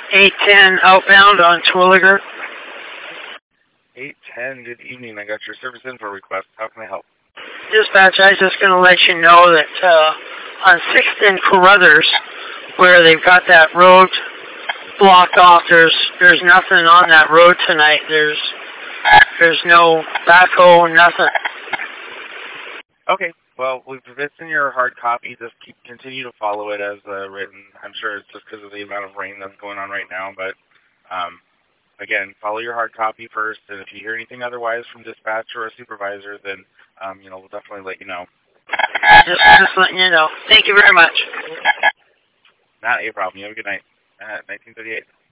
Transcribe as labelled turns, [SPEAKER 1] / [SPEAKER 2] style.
[SPEAKER 1] 810 outbound on Twilliger.
[SPEAKER 2] 810, good evening. I got your service info request. How can I help?
[SPEAKER 1] Dispatch, I was just going to let you know that on 6th and Carruthers, where they've got that road blocked off, there's nothing on that road tonight. There's no backhoe, nothing.
[SPEAKER 2] Okay, well, if it's in your hard copy, just continue to follow it as written. I'm sure it's just because of the amount of rain that's going on right now, but again, follow your hard copy first, and if you hear anything otherwise from dispatch or a supervisor, then we'll definitely let you know.
[SPEAKER 1] Just letting you know. Thank you very much.
[SPEAKER 2] Not a problem. You have a good night. 1938.